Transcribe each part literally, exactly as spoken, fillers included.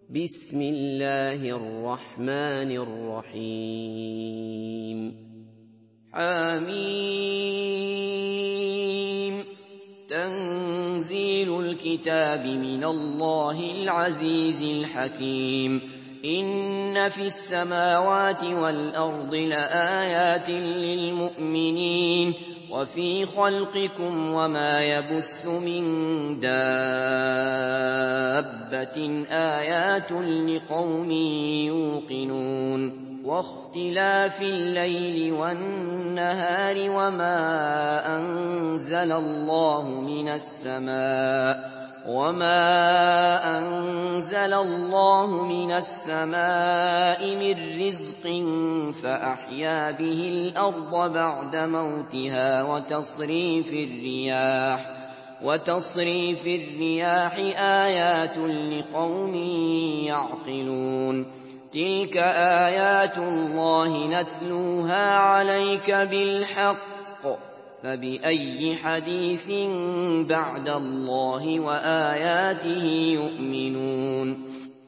بسم الله الرحمن الرحيم حميم تنزيل الكتاب من الله العزيز الحكيم إن في السماوات والأرض لآيات للمؤمنين وفي خلقكم وما يبث من دابة آيات لقوم يوقنون واختلاف الليل والنهار وما أنزل الله من السماء وما أنزل الله من السماء من رزق فأحيا به الأرض بعد موتها وتصريف الرياح وتصريف الرياح آيات لقوم يعقلون تلك آيات الله نتلوها عليك بالحق فبأي حديث بعد الله وآياته يؤمنون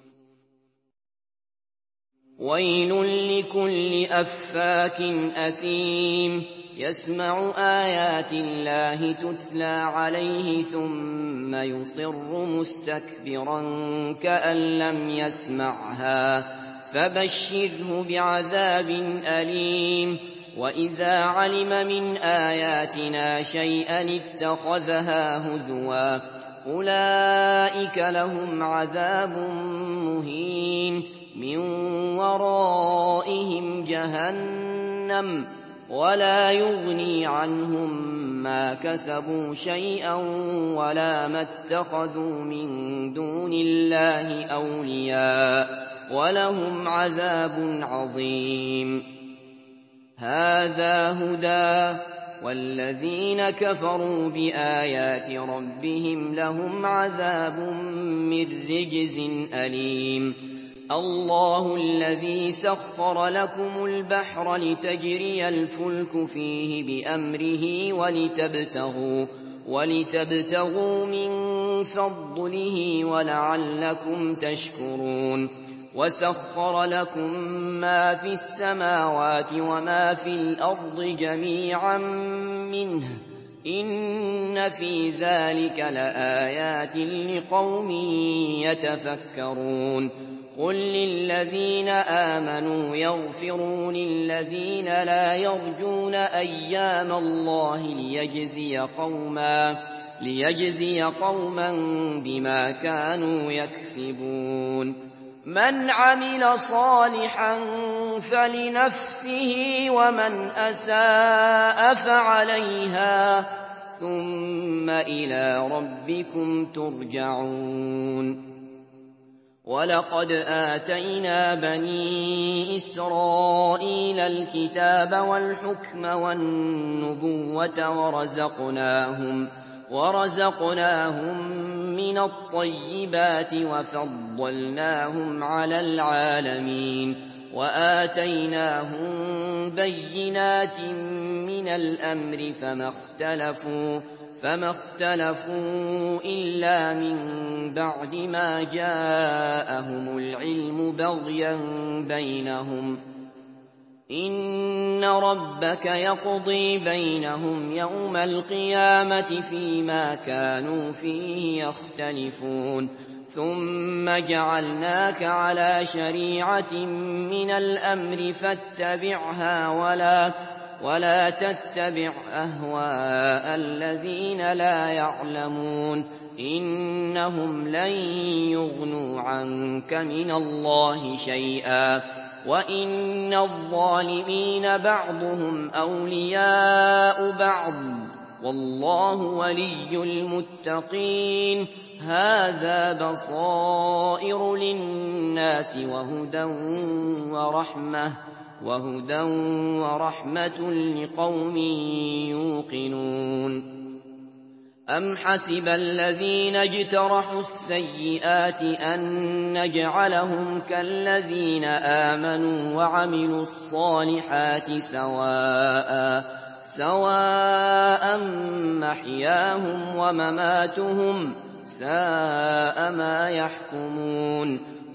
ويل لكل أفاك أثيم يسمع آيات الله تتلى عليه ثم يصر مستكبرا كأن لم يسمعها فبشره بعذاب أليم وإذا علم من آياتنا شيئا اتخذها هزوا أولئك لهم عذاب مهين من ورائهم جهنم ولا يغني عنهم ما كسبوا شيئا ولا ما اتخذوا من دون الله أولياء ولهم عذاب عظيم هذا هدى والذين كفروا بآيات ربهم لهم عذاب من رجز أليم الله الذي سخر لكم البحر لتجري الفلك فيه بأمره ولتبتغوا, ولتبتغوا من فضله ولعلكم تشكرون وسخر لكم ما في السماوات وما في الأرض جميعا منه إن في ذلك لآيات لقوم يتفكرون قل للذين آمنوا يغفروا للذين لا يرجون أيام الله ليجزي قوما, ليجزي قوما بما كانوا يكسبون من عمل صالحا فلنفسه ومن أساء فعليها ثم إلى ربكم ترجعون ولقد آتينا بني إسرائيل الكتاب والحكم والنبوة ورزقناهم ورزقناهم من الطيبات وفضلناهم على العالمين وآتيناهم بينات من الأمر فما اختلفوا فما اختلفوا إلا من بعد ما جاءهم العلم بغيا بينهم إن ربك يقضي بينهم يوم القيامة فيما كانوا فيه يختلفون ثم جعلناك على شريعة من الأمر فاتبعها ولا ولا تتبع أهواء الذين لا يعلمون إنهم لن يغنوا عنك من الله شيئا وإن الظالمين بعضهم أولياء بعض والله ولي المتقين هذا بصائر للناس وهدى ورحمة وهدى ورحمة لقوم يوقنون أم حسب الذين اجترحوا السيئات أن نجعلهم كالذين آمنوا وعملوا الصالحات سواء سواء محياهم ومماتهم ساء ما يحكمون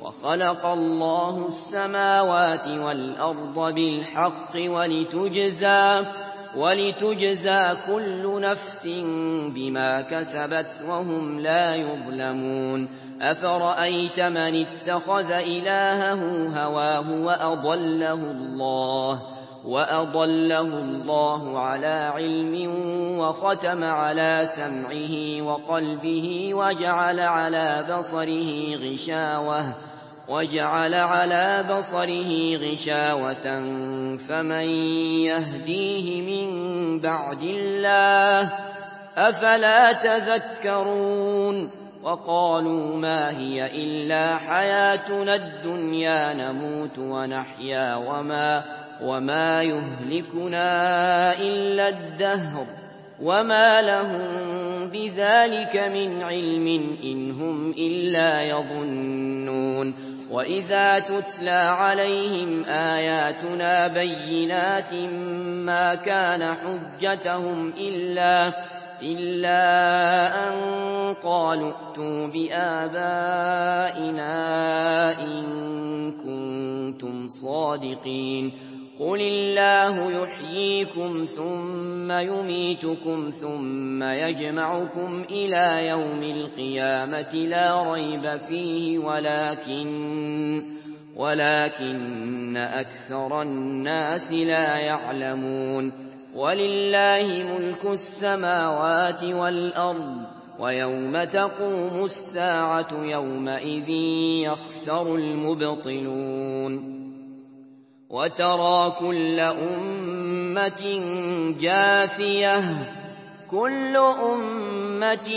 وخلق الله السماوات والأرض بالحق ولتجزى, ولتجزى كل نفس بما كسبت وهم لا يظلمون أفرأيت من اتخذ إلهه هواه وأضله الله وأضله الله على علم وختم على سمعه وقلبه وجعل على بصره غشاوة وجعل على بصره غشاوة فمن يهديه من بعد الله أفلا تذكرون وقالوا ما هي إلا حياتنا الدنيا نموت ونحيا وما, وما يهلكنا إلا الدهر وما لهم بذلك من علم إن هم إلا يظنون وإذا تتلى عليهم آياتنا بينات ما كان حجتهم إلا, إلا أن قالوا ائتوا بآبائنا إن كنتم صادقين قل الله يحييكم ثم يميتكم ثم يجمعكم إلى يوم القيامة لا ريب فيه ولكن, ولكن أكثر الناس لا يعلمون ولله ملك السماوات والأرض ويوم تقوم الساعة يومئذ يخسر المبطلون وترى كل أمة جاثية كل أمة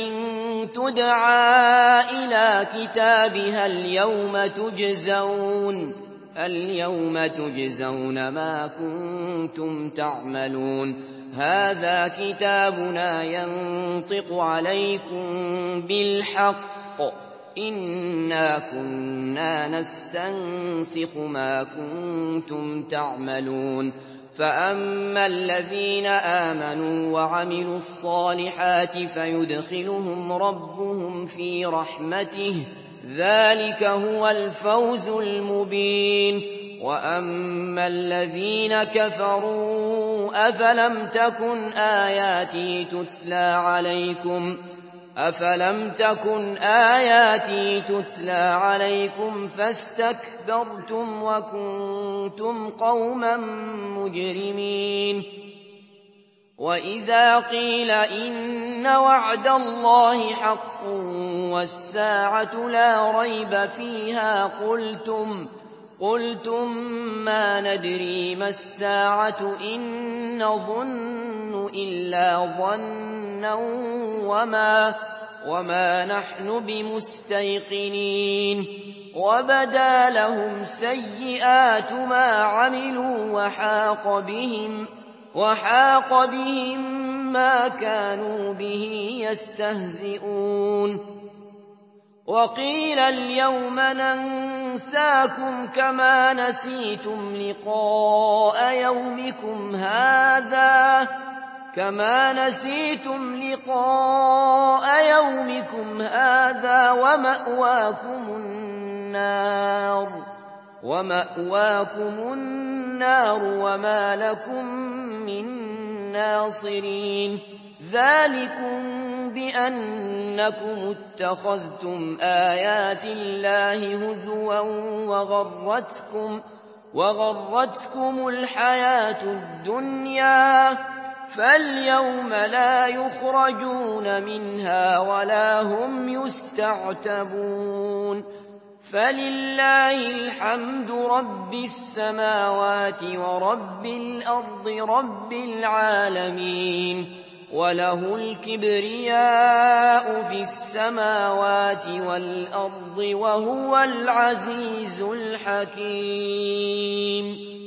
تدعى إلى كتابها اليوم تجزون اليوم تجزون ما كنتم تعملون هذا كتابنا ينطق عليكم بالحق إنا كنا نستنسخ ما كنتم تعملون فأما الذين آمنوا وعملوا الصالحات فيدخلهم ربهم في رحمته ذلك هو الفوز المبين وأما الذين كفروا أفلم تكن آياتي تتلى عليكم أفلم تكن آياتي تتلى عليكم فاستكبرتم وكنتم قوما مجرمين وإذا قيل إن وعد الله حق والساعة لا ريب فيها قلتم قلتم ما ندري ما الساعة إن نظن إلا ظنا وما, وما نحن بمستيقنين وبدا لهم سيئات ما عملوا وحاق بهم, وحاق بهم ما كانوا به يستهزئون وقيل اليوم ننساكم كما نسيتم لقاء يومكم هذا كما نسيتم لقاء يومكم هذا ومأواكم النار ومأواكم النار وما لكم من ناصرين ذلكم بأنكم اتخذتم آيات الله هزوا وغرتكم, وغرتكم الحياة الدنيا فاليوم لا يخرجون منها ولا هم يستعتبون فلله الحمد رب السماوات ورب الأرض رب العالمين وله الكبرياء في السماوات والأرض وهو العزيز الحكيم